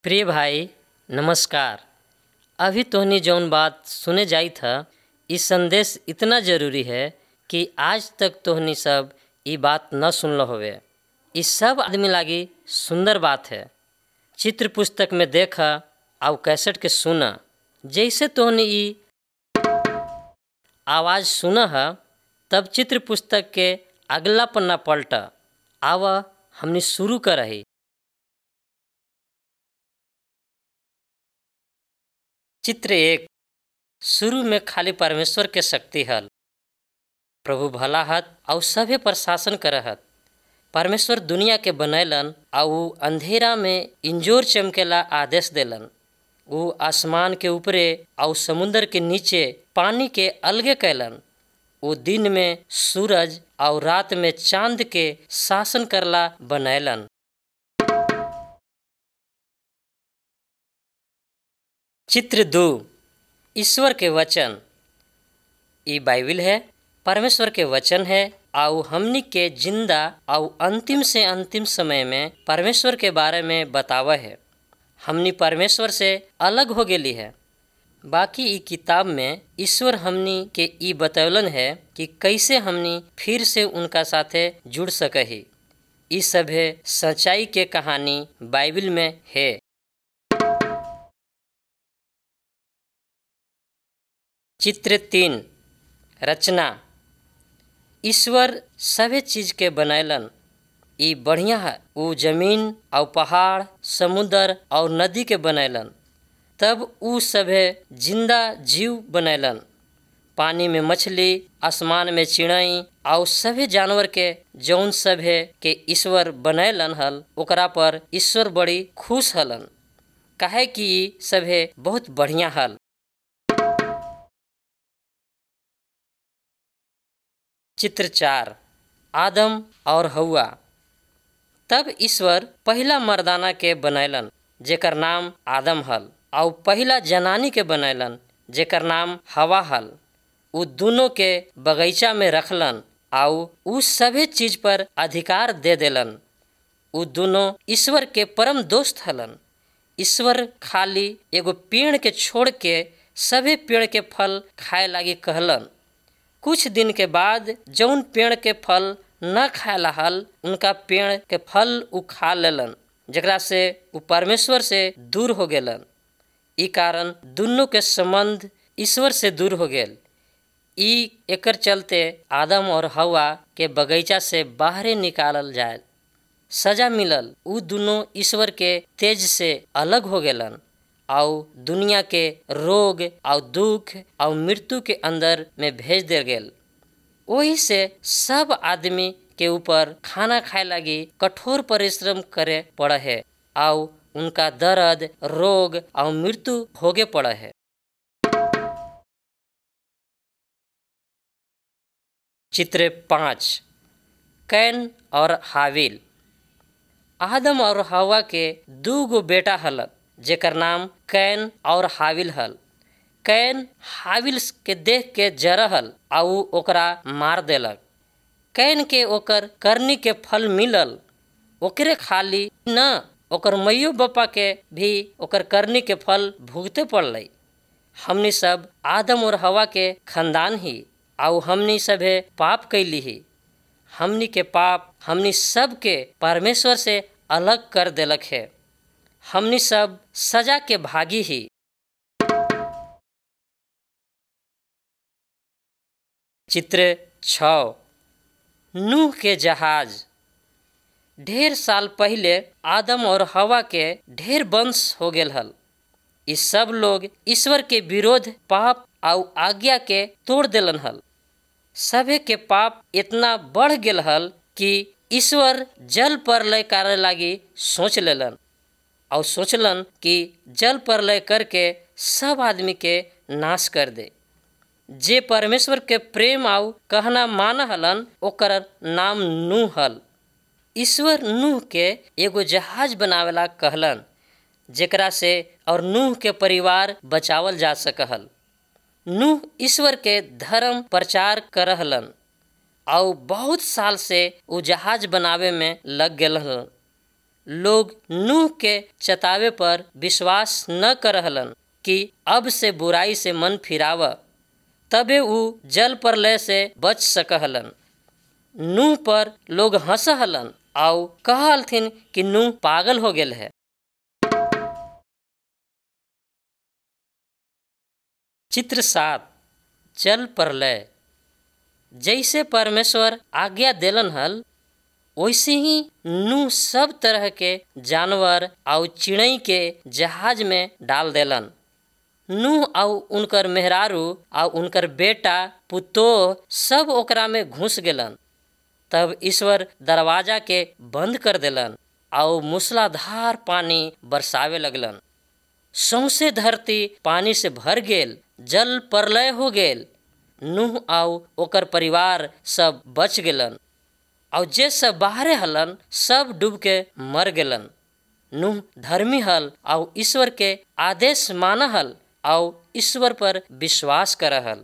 प्रिय भाई नमस्कार। अभी तोहनी जौन बात सुने जाई था, इस संदेश इतना जरूरी है कि आज तक तोहनी सब ई बात न सुनलो होवे। ई सब आदमी लागी सुंदर बात है। चित्र पुस्तक में देखा आउ कैसेट के सुना। जैसे तोहनी ई आवाज सुना है, तब चित्र पुस्तक के अगला पन्ना पलटा। आवा हमनी शुरू करही। चित्र 1। शुरू में खाली परमेश्वर के शक्ति हल। प्रभु भला हत और सभे पर शासन करहत। परमेश्वर दुनिया के बनैलन और अंधेरा में इंजोर चमकेला आदेश देलन। वो आसमान के ऊपरे और समुद्र के नीचे पानी के अलगे कैलन। वो दिन में सूरज और रात में चांद के शासन करला बनैलन। चित्र 2। ईश्वर के वचन। ई बाइबिल है, परमेश्वर के वचन है और हमनी के जिंदा और अंतिम से अंतिम समय में परमेश्वर के बारे में बतावा है। हमनी परमेश्वर से अलग हो गेली है। बाकी ई किताब में ईश्वर हमनी के ई बतौलन है कि कैसे हमनी फिर से उनका साथे जुड़ सकही। ई सभे सच्चाई के कहानी बाइबिल में है। चित्र 3। रचना। ईश्वर सभे चीज के बनैलन। ई बढ़िया है। वो जमीन और पहाड़, समुद्र और नदी के बनैलन। तब ऊ सभे जिंदा जीव बनैलन। पानी में मछली, आसमान में चिड़ई और सभे जानवर के जौन सभे के ईश्वर बनैलन हल, ओकरा पर ईश्वर बड़ी खुश हलन, काहे कि ई सभे बहुत बढ़िया हल। चित्र 4। आदम और हव्वा। तब ईश्वर पहला मर्दाना के बनैलन जेकर नाम आदम हल, और पहला जनानी के बनैलन जेकर नाम हवा हल। उ दोनों के बगीचा में रखलन और उ सभे चीज पर अधिकार दे देलन। उ दोनों ईश्वर के परम दोस्त हलन। ईश्वर खाली एगो पेड़ के छोड़ के सभे पेड़ के फल खाए लागी कहलन। कुछ दिन के बाद जौन पेड़ के फल न खाएला हल, उनका पेड़ के फल उ खा लेलन, जेकरा से उ परमेश्वर से दूर हो गेलन। ई कारण दोनों के संबंध ईश्वर से दूर हो गेल। ई एकर चलते आदम और हव्वा के बगीचा से बाहरे निकालल जाए सजा मिलल। उ दोनों ईश्वर के तेज से अलग हो गेलन और दुनिया के रोग और दुख और मृत्यु के अंदर में भेज दे गेल। वही से सब आदमी के ऊपर खाना खाए लगी कठोर परिश्रम करे पड़ा है और उनका दर्द, रोग और मृत्यु भोगे पड़ा है। चित्र 5। कैन और हाबिल। आदम और हव्वा के दूगो बेटा हलक जेकर नाम कैन और हाबिल हल। कैन हाबिल के देख के जरहल और ओकरा मार देलक। कैन के ओकर करनी के फल मिलल। ओकरे खाली न, ओकर मैयो बापा के भी ओकर करनी के फल भुगते पड़ल। हमनी सब आदम और हव्वा के खानदान ही, और हमनी सभे पाप कैली ही। हमनी के पाप हमनी सब के परमेश्वर से अलग कर देलक है। हमनी सब सजा के भागी ही। चित्र 6। नूह के जहाज। ढेर साल पहले आदम और हव्वा के ढेर वंश हो गेल हल। इस सब लोग ईश्वर के विरोध पाप और आज्ञा के तोड़ देलन हल। सभे के पाप इतना बढ़ गेल हल कि ईश्वर जल प्रलय करे लागी सोच लेलन और सोचलन कि जल प्रलय करके सब आदमी के नाश कर दे। जे परमेश्वर के प्रेम आउ कहना मान हलन, ओकर नाम नूह हल। ईश्वर नूह के एगो जहाज बनावेला कहलन, जेकरा से और नूह के परिवार बचावल जा सकहल। नूह ईश्वर के धर्म प्रचार करहलन और बहुत साल से वो जहाज बनावे में लग गेल हलन। लोग नूह के चतावे पर विश्वास न करहलन कि अब से बुराई से मन फिराव, तबे ऊ जल प्रलय से बच सकहलन। नूह पर लोग हंसहलन आउ कहलथिन कि नूह पागल हो गेल है। चित्र 7 जल प्रलय। जैसे परमेश्वर आज्ञा देलन हल, वैसे ही नूह सब तरह के जानवर आउ चिड़ई के जहाज में डाल देलन। नूह आउ उनकर मेहरारू आउ उनकर बेटा पुतोह सब ओकरा में घुस गेलन। तब ईश्वर दरवाजा के बंद कर देलन आउ मूसलाधार पानी बरसावे लगलन। सौंसे धरती पानी से भर गेल, जल प्रलय हो गेल। नूह आउ ओकर परिवार सब बच गेलन और जे सब बाहरे हलन सब डूब के मर गेलन। नूह धर्मी हल और ईश्वर के आदेश मानहल और ईश्वर पर विश्वास करहल।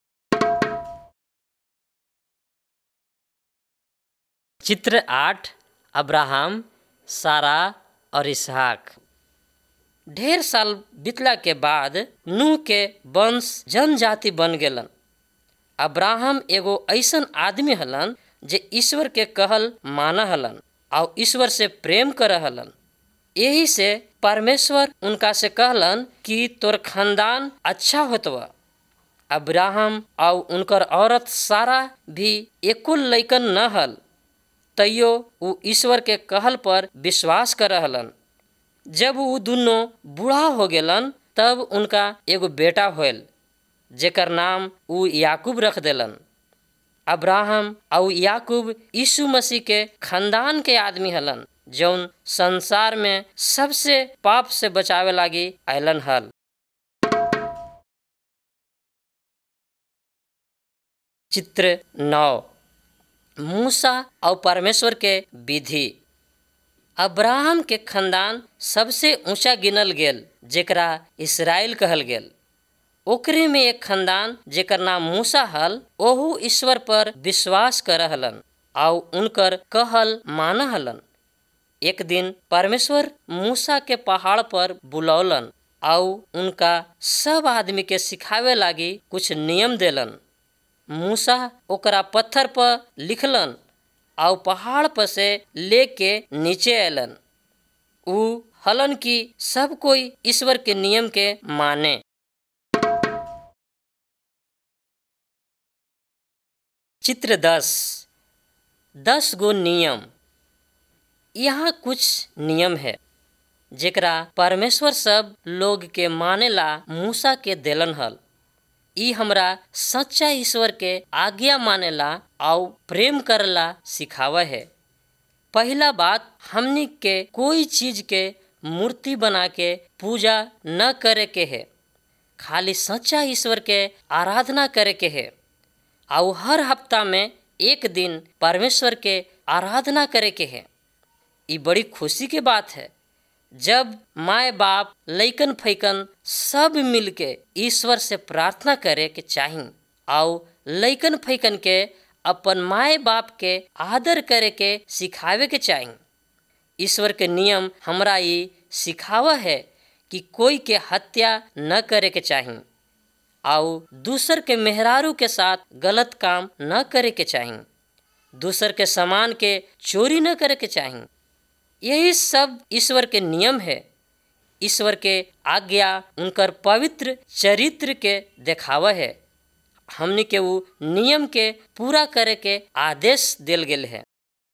चित्र 8 अब्राहम, सारा और इसहाक। ढेर साल बीतला के बाद नूह के वंश जनजाति बन गेलन। अब्राहम एगो ऐसन आदमी हलन जे ईश्वर के कहल माना हलन और ईश्वर से प्रेम करहलन। यही से परमेश्वर उनका से कहलन कि तोर खानदान अच्छा होतवा। अब्राहम और उनकर औरत सारा भी एको लैकन न हल, तैयो ऊ ईश्वर के कहल पर विश्वास करहलन। जब ऊ दोनों बूढ़ा हो गेलन तब उनका एगो बेटा होल, जेकर नाम ऊ याकूब रख देलन। अब्राहम और याकूब यीशु मसीह के खानदान के आदमी हलन, जौन संसार में सबसे पाप से बचावे लागी आयलन हल। चित्र 9 मूसा और परमेश्वर के विधि। अब्राहम के खानदान सबसे ऊंचा गिनल गेल, जेकरा इसराइल कहल गेल। ओकरे में एक खानदान जेकर नाम मूसा हल, ओहू ईश्वर पर विश्वास करहलन और उनकर कहल मानहलन। एक दिन परमेश्वर मूसा के पहाड़ पर बुलौलन और उनका सब आदमी के सिखावे लागी कुछ नियम देलन। मूसा ओकरा पत्थर पर लिखलन और पहाड़ पर से लेके नीचे अलन। ऊ हलन कि सब कोई ईश्वर के नियम के माने। चित्र 10 गो नियम। यहाँ कुछ नियम है जेकरा परमेश्वर सब लोग के मानेला मूसा के देलन हल। ई हमरा सच्चा ईश्वर के आज्ञा मानेला और प्रेम करला सिखावा है। पहला बात, हमनी के कोई चीज के मूर्ति बना के पूजा न करे के है, खाली सच्चा ईश्वर के आराधना करे के है। और हर हफ्ता में एक दिन परमेश्वर के आराधना करे के है। ये बड़ी खुशी के बात है जब माए बाप लइकन फैकन सब मिलके ईश्वर से प्रार्थना करे के चाहिए और लइकन फैकन के अपन माए बाप के आदर करे के सिखावे के चाहिए। ईश्वर के नियम हमरा ये सिखावा है कि कोई के हत्या न करे के चाहिए और दूसर के मेहरारू के साथ गलत काम न करे के चाहिए, दूसर के सामान के चोरी न करे के चाहिए। यही सब ईश्वर के नियम है। ईश्वर के आज्ञा उनकर पवित्र चरित्र के देखावा है। हमनी के वो नियम के पूरा करे के आदेश देल गेल है।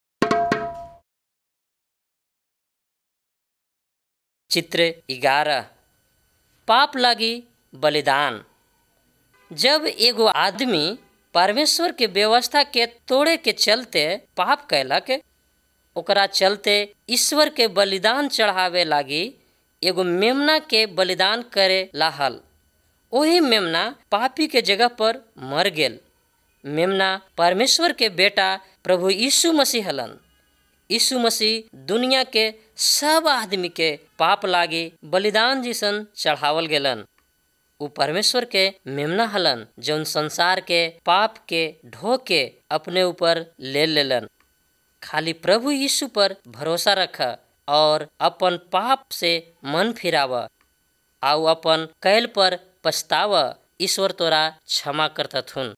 चित्र 11 पाप लागी बलिदान। जब एगो आदमी परमेश्वर के व्यवस्था के तोड़े के चलते पाप कैलक, ओकरा चलते ईश्वर के बलिदान चढ़ावे लागी एगो मेमना के बलिदान करे लाहल। वही मेमना पापी के जगह पर मर गेल। मेमना परमेश्वर के बेटा प्रभु यीशु मसीह हलन। यीशु मसीह दुनिया के सब आदमी के पाप लागी बलिदान जिसन चढ़ावल गेलन। उ परमेश्वर के मेमना हलन जौन संसार के पाप के ढो के अपने ऊपर ले लेलन। खाली प्रभु यीशु पर भरोसा रख और अपन पाप से मन फिराव आउ अपन कैल पर पछताव, ईश्वर तोरा क्षमा करतथुन।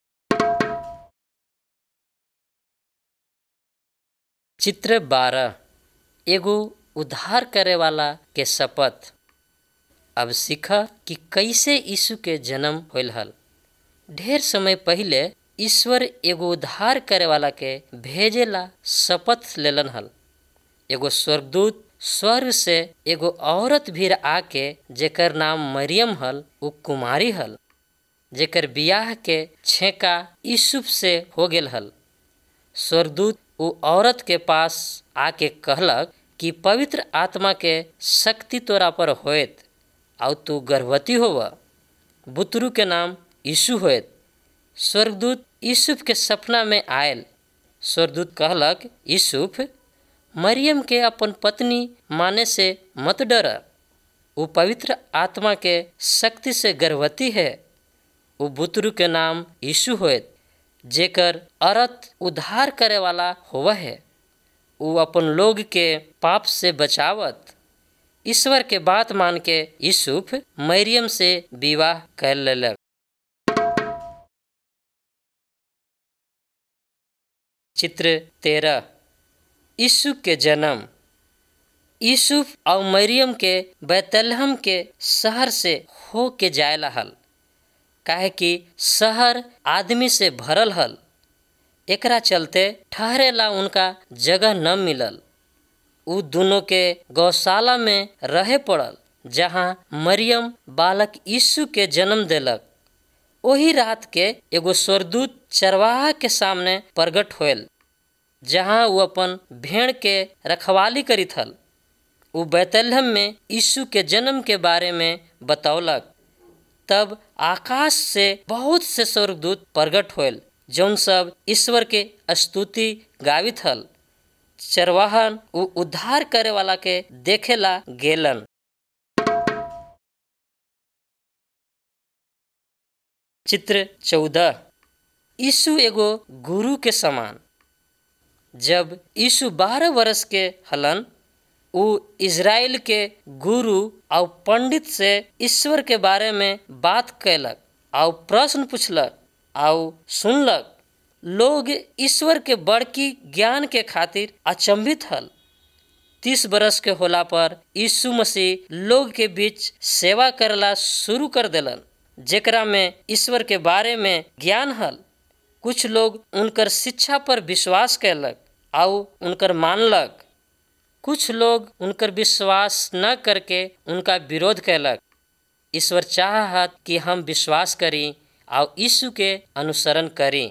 चित्र 12 एगो उद्धार करे वाला के शपथ। अब सीखा कि कैसे यीशु के जन्म होल हल। ढेर समय पहले ईश्वर एगो उद्धार करे वाला के भेजेला शपथ लेलन हल। एगो स्वर्गदूत स्वर्ग से एगो औरत भी आके जेकर नाम मरियम हल, उ कुमारी हल, जेकर बियाह के छेका यूसुफ से हो गेल हल। स्वर्गदूत उ औरत के पास आके कहलक कि पवित्र आत्मा के शक्ति तोरा पर होएत और तू गर्भवती होव, बुतरू के नाम यीशु होएत। स्वर्गदूत यूसुफ के सपना में आयल। स्वर्गदूत कहलक, यूसुफ, मरियम के अपन पत्नी माने से मत डर, वो पवित्र आत्मा के शक्ति से गर्भवती है। वो बुतरू के नाम यीशु होएत, जेकर अर्थ उद्धार करे वाला होव है। वो अपन लोग के पाप से बचावत। ईश्वर के बात मान के यूसुफ मरियम से विवाह कर लेलक। चित्र 13 यीशु के जन्म। यूसुफ और मरियम के बैतलहम के शहर से हो के जायला हल, काहे कि शहर आदमी से भरल हल। एकरा चलते ठहरेला उनका जगह न मिलल। उ दोनों के गौशाला में रहे पड़ल, जहाँ मरियम बालक यीशु के जन्म देलक। ओही रात के एगो स्वर्गदूत चरवाहा के सामने प्रगट होयल, जहाँ वो अपन भेड़ के रखवाली करित हल। वो बैतलहम में यीशु के जन्म के बारे में बतौलक। तब आकाश से बहुत से स्वर्गदूत प्रगट होयल, जौन सब ईश्वर के स्तुति गावित हल। चरवाहन वो उद्धार करे वाला के देखेला गेलन। चित्र 14 यीशु एगो गुरु के समान। जब यीशु 12 वर्ष के हलन, उ इज़राइल के गुरु और पंडित से ईश्वर के बारे में बात कैलक और प्रश्न पूछलक और सुनलक। लोग ईश्वर के बड़की ज्ञान के खातिर अचंभित हल। 30 बरस के होला पर यीशु मसीह लोग के बीच सेवा करला शुरू कर देलन, जेकरा में ईश्वर के बारे में ज्ञान हल। कुछ लोग उनकर शिक्षा पर विश्वास कैलक और उनकर मानलक। कुछ लोग उनकर विश्वास न करके उनका विरोध कैलक। ईश्वर चाहत कि हम विश्वास करी और यीशु के अनुसरण करी।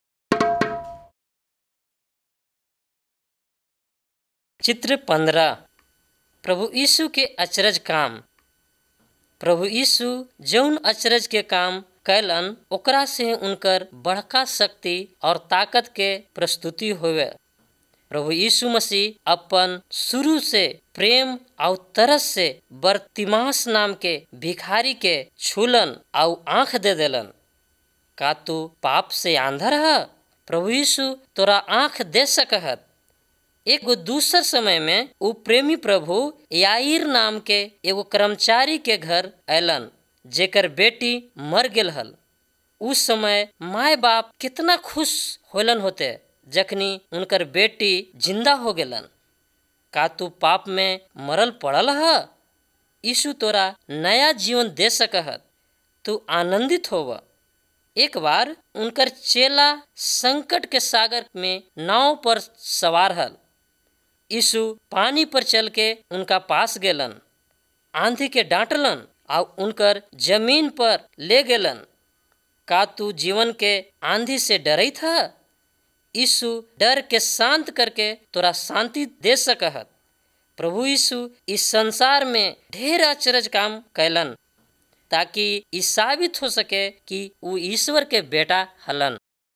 चित्र 15 प्रभु यीशु के अचरज काम। प्रभु यीशु जौन अचरज के काम कैलन, ओकरा से उनकर बड़का शक्ति और ताकत के प्रस्तुति होवे। प्रभु यीशु मसीह अपन शुरू से प्रेम और तरस से बरतिमास नाम के भिखारी के छूलन और आंख दे देलन। का तू पाप से आंधा है? प्रभु यीशु तोरा आंख दे सकत। एगो दूसर समय में वो प्रेमी प्रभु याईर नाम के एगो कर्मचारी के घर अलन, जेकर बेटी मर गेल हल। उस समय माय बाप कितना खुश होलन होते जखनी उनकर बेटी जिंदा हो गेलन। का तू पाप में मरल पड़ल है? यीशु तोरा नया जीवन दे सकत। तू आनंदित होव। एक बार उनकर चेला संकट के सागर में नाव पर सवार हल। यीशु पानी पर चल के उनका पास गेलन, आंधी के डांटलन और उनकर जमीन पर ले गेलन। का तू जीवन के आंधी से डरैत है? यीशु डर के शांत करके तोरा शांति दे सकत। प्रभु यीशु इस संसार में ढेर अचरज काम कैलन, ताकि ई साबित हो सके कि वो ईश्वर के बेटा हलन।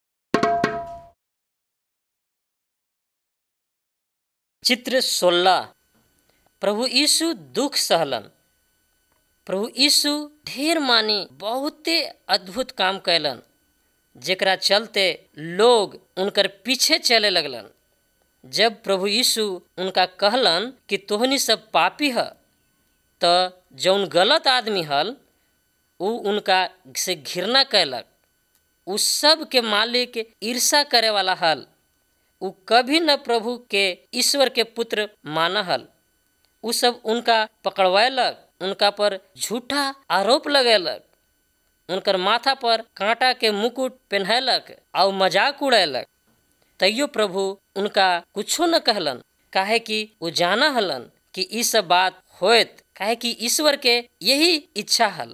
चित्र 16 प्रभु यीशु दुख सहलन। प्रभु यीशु ढेर मानी बहुते अद्भुत काम कैलन, जेकरा चलते लोग उनकर पीछे चले लगलन। जब प्रभु यीशु उनका कहलन कि तोहनी सब पापी ह, त जौन गलत आदमी हल उ उनका से घृणा कैलक। उ सब के मालिक ईर्षा करे वाला हल। उ कभी न प्रभु के ईश्वर के पुत्र माना हल। उ सब उनका पकड़वैलक, उनका पर झूठा आरोप लगैलक, उनकर माथा पर कांटा के मुकुट पहनैलक और मजाक उड़ैलक। तैयो प्रभु उनका कुछो न कहलन, काहे कि वो जाना हलन कि ई सब बात होत, काहे कि ईश्वर के यही इच्छा हल।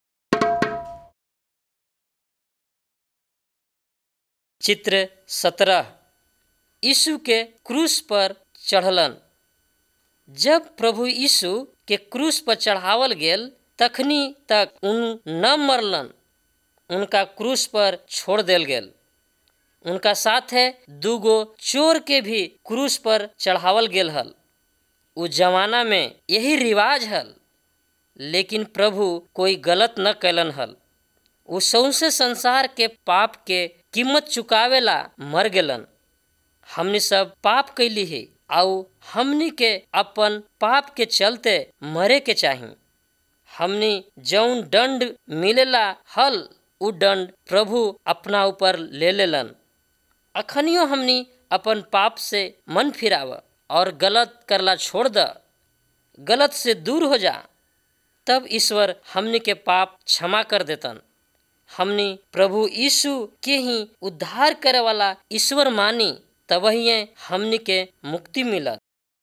चित्र 17 यीशु के क्रूस पर चढ़लन। जब प्रभु यीशु के क्रूस पर चढ़ावल गेल तखनी तक उन न मरलन, उनका क्रूस पर छोड़ देल गेल। उनका साथे दूगो चोर के भी क्रूस पर चढ़ावल गेल हल। उ जमाना में यही रिवाज हल, लेकिन प्रभु कोई गलत न कैलन हल। उ सौंसे संसार के पाप के कीमत चुकावेला मर गेलन। हमनी सब पाप कैली है आउ हमनी के अपन पाप के चलते मरे के चाही। हमनी जौन दंड मिलेला हल उ दंड प्रभु अपना ऊपर ले लेलन। अखनियो हमनी अपन पाप से मन फिराव और गलत करला छोड़ द, गलत से दूर हो जा, तब ईश्वर हमनी के पाप क्षमा कर देतन। हमनी प्रभु यीशु के ही उद्धार करे वाला ईश्वर मानी, तब ही हमनी के मुक्ति मिलत।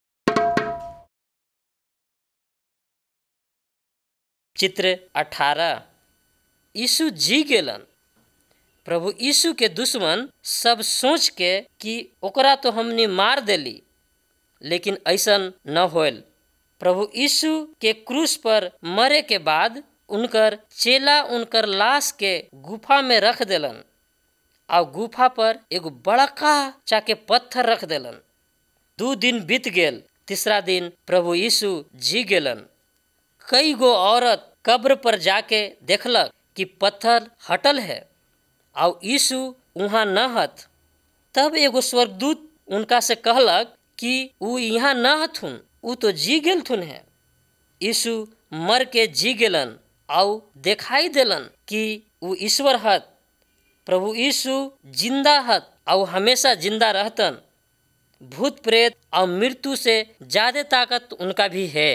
चित्र 18 यीशु जी गेलन। प्रभु यीशु के दुश्मन सब सोच के कि ओकरा तो हमनी मार देली, लेकिन ऐसन न होल। प्रभु यीशु के क्रूस पर मरे के बाद उनकर चेला उनकर लाश के गुफा में रख देलन और गुफा पर एगो बड़का चाके पत्थर रख देलन। 2 दिन बीत गेल, तीसरा दिन प्रभु यीशु जी गेलन। कई गो औरत कब्र पर जाके देखलक कि पत्थर हटल है और यीशु वहाँ न हथ। तब एगो स्वर्गदूत उनका से कहलक कि उ यहाँ न हथुन, उ तो जी गेलथुन है। यीशु मर के जी गेलन और दिखाई देलन कि उ ईश्वर हत। प्रभु यीशु जिंदा हत और हमेशा जिंदा रहतन। भूत प्रेत और मृत्यु से ज्यादा ताकत उनका भी है।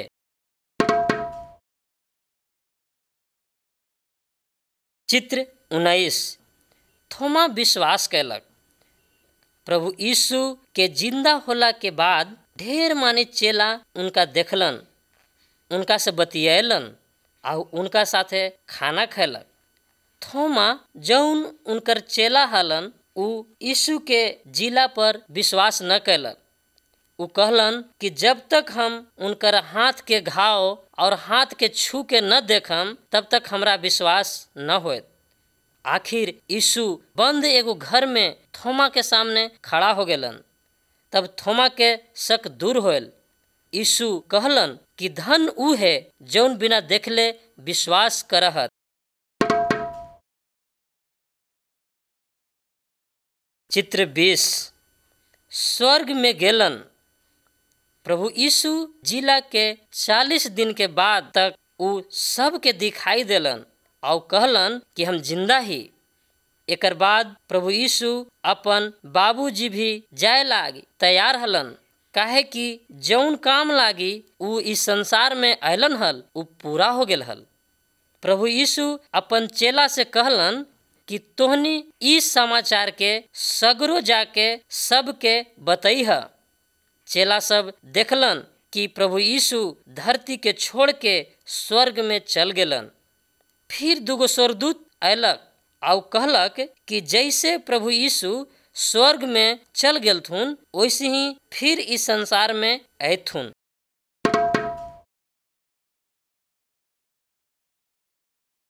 चित्र 19 थोमा विश्वास कैलक। प्रभु यीशु के जिंदा होला के बाद ढेर माने चेला उनका देखलन, उनका से बतियैलन और उनका साथे खाना खैलक। थोमा जौन उनकर चेला हलन उ यीशु के जिला पर विश्वास न कैलक। उ कहलन कि जब तक हम उनकर हाथ के घाव और हाथ के छू के न देखम तब तक हमरा विश्वास न होत। आखिर यीशु बंद एगो घर में थोमा के सामने खड़ा हो गेलन। तब थोमा के शक दूर होल। यीशु कहलन कि धन उ है जौन बिना देखले विश्वास करहत। चित्र 20 स्वर्ग में गेलन। प्रभु यीशु जिला के 40 दिन के बाद तक उ सबके दिखाई देलन और कहलन कि हम जिंदा ही। एकर बाद प्रभु यीशु अपन बाबूजी भी जाए लागी तैयार हलन, काहे कि जौन काम लागी उ इस संसार में अलन हल उ पूरा हो गेल हल। प्रभु यीशु अपन चेला से कहलन कि तोहनी इस समाचार के सगरो जाके सबके बतैह। चेला सब देखलन कि प्रभु यीशु धरती के छोड़ के स्वर्ग में चल गेलन। फिर दूगो स्वर्गदूत अयलक और कहलक कि जैसे प्रभु यीशु स्वर्ग में चल गेलथुन वैसे ही फिर इस संसार में अयथुन।